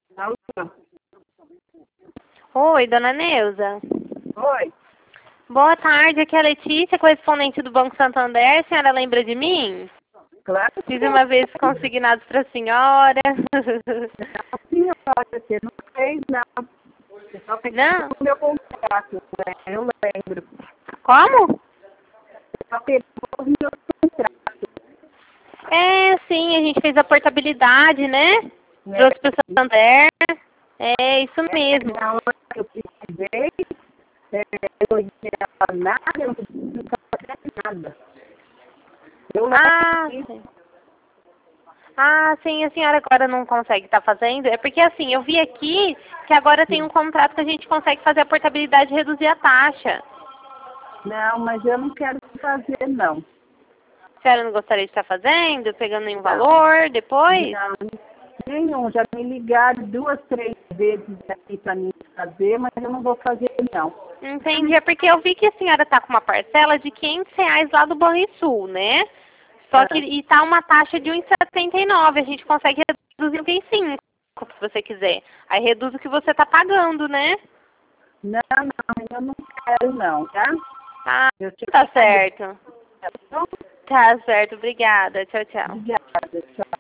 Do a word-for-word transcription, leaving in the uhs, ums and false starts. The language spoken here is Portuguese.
Alô? Oi, dona Neuza. Oi. Boa tarde, aqui é a Letícia, correspondente do Banco Santander. A senhora lembra de mim? Claro que Fiz uma vez consignados para a senhora. não, senhora, você não fez, não. Você só fez Não? o meu contrato, né? Eu lembro. Como? Você só pegou o meu contrato, É, sim, a gente fez a portabilidade, né? né? Trouxe para o Santander. É, isso mesmo. Na hora que eu precisei, é, eu não ia nada, eu não podia fazer nada. Eu Ah, lembro. sim. Ah, sim, a senhora agora não consegue estar fazendo. É porque assim, eu vi aqui que agora tem um contrato que a gente consegue fazer a portabilidade e reduzir a taxa. Não, mas eu não quero fazer, não. A senhora não gostaria de estar fazendo, pegando nenhum Não, valor depois? não, nenhum. Já me ligaram duas, três vezes aqui para mim fazer, mas eu não vou fazer, não. Entendi, é porque eu vi que a senhora está com uma parcela de quinhentos reais lá do Banrisul, né? Só que Ah, e tá uma taxa de um e setenta e nove, a gente consegue reduzir em cinco, se você quiser. Aí reduz o que você está pagando, né? não, não, eu não quero, não, tá? Ah, Eu te tá certo. agradeço. Tá certo, obrigada. Tchau, tchau. Obrigada, tchau.